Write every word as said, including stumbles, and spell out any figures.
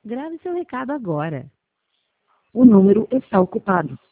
Grave seu recado agora. O número está ocupado.